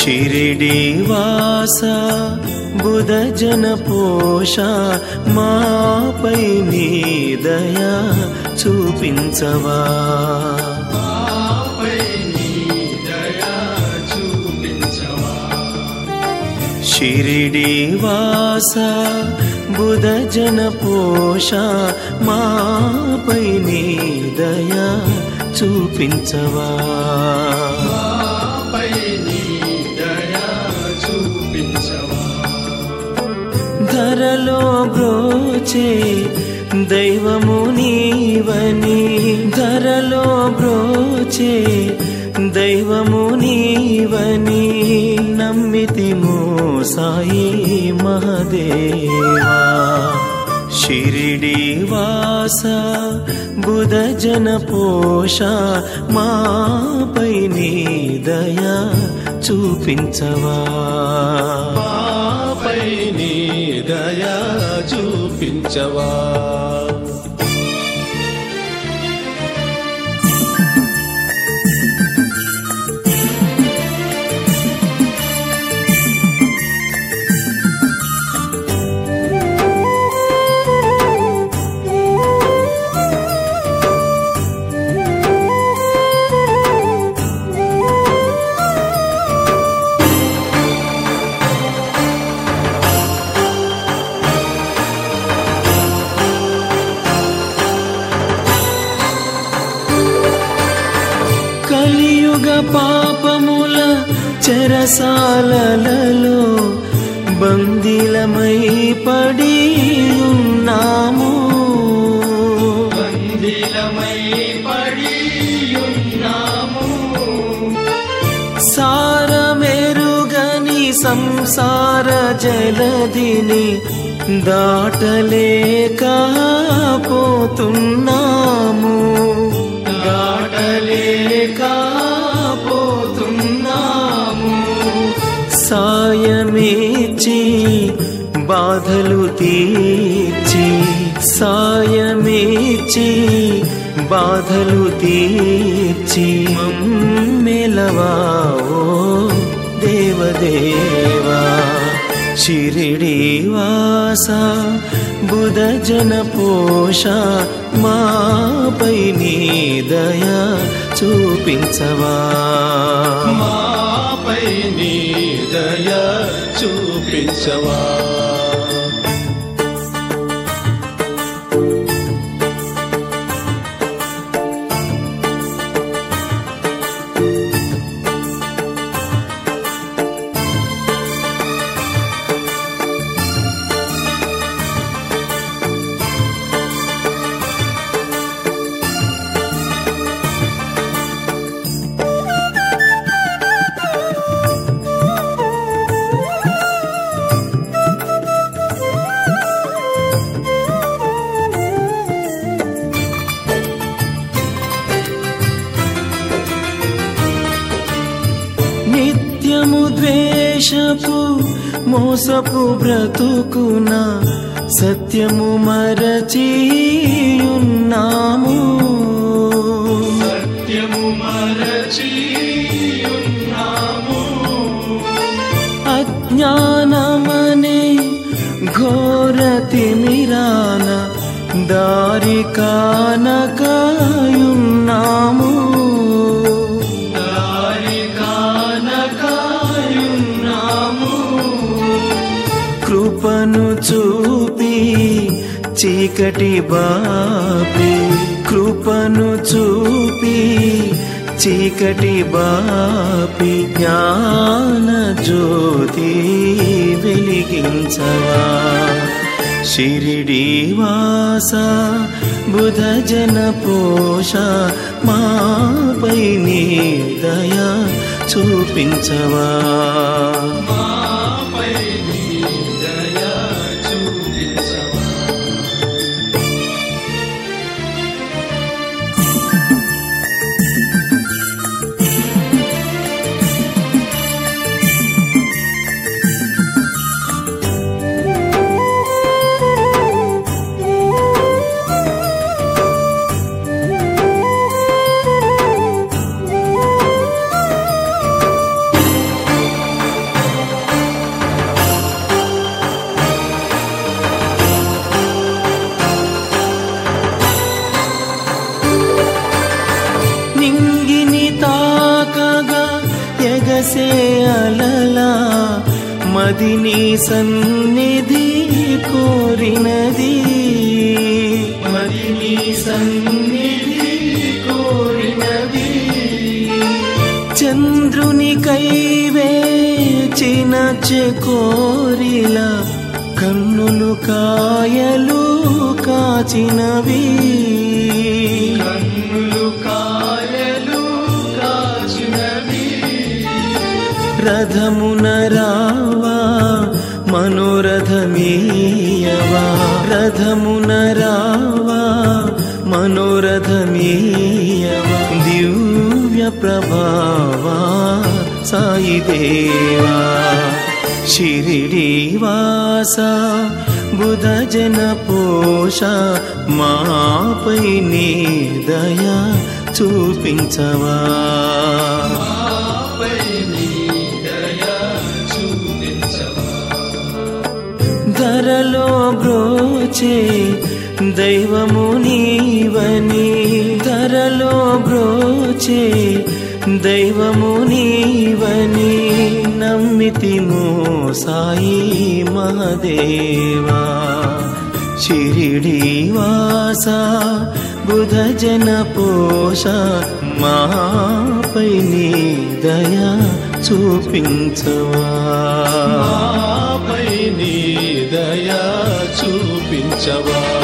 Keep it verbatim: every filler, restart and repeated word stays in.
షిరిడి వాస బుధ జన పోష మాపై నీ దయా చూపించవా షిరిడి వాస బుధ జన పోష మాపై నీ దయా చూపించవా ధరలో బ్రోచే దైవము నీవని ధరలో బ్రోచే దైవము నీవని నమ్మితిమో సాయి మహదేవా షిరిడి వాస బుధ జన పోష మాపై నీ దయా చూపించవా మాపై నీ దయా చూపించవా కలియుగ పాపముల చెరసాలలో బందీలమై పడి ఉన్నాము బందీలమై పడి ఉన్నాము సారమెరుగని సంసార జలధిని దాటలేక పోతున్నాము దాటలేక పోతున్నాము సాయమిచ్చి బాధలు తీర్చి సాయమిచ్చి బాధలు తీర్చి మమ్మెలవా ఓ దేవదేవా షిరిడి వాస బుధ జన పోష మాపై నీ దయా చూపించవా మాపై నీ దయా చూపించవా నిత్యము ద్వేషపు మోసపు బ్రతుకున సత్యము మరచియున్నాము సత్యము మరచియున్నాము అజ్ఞానమనే ఘోర తిమిరాన దారి కానకాయున్నాము కృపను చూపి చీకటి బాపి కృపను చూపి చీకటి బాపి జ్ఞాన జ్యోతి వెలిగించవా షిరిడి వాస బుధ జన పోష మాపై నీ దయా చూపించవా ఎగసే అలలా మదిని సన్నిధి కోరినది మదిని సన్నిధి కోరినది చంద్రుని కైవేచిన చెకోరిలా కన్నులు కాయలు కాచినవి కన్నులు కాయలు కాచినవి రథమున రావా మనోరథమీయవా రథమున రావా మనోరథమీయవా దివ్య ప్రభావా సాయి దేవా షిరిడీవాసా బుధ జన పోష మాపై నీ దయా చూపించవా మాపై నీ దయా చూపించవా ధరలో బ్రోచే దైవము నీవని ధరలో బ్రోచే దైవము నీవని నమ్మితిమో సాయి మహదేవా షిరిడీవాసా బుధ జన పోష మాపై నీ దయా చూపించవా మాపై నీ దయా చూపించవా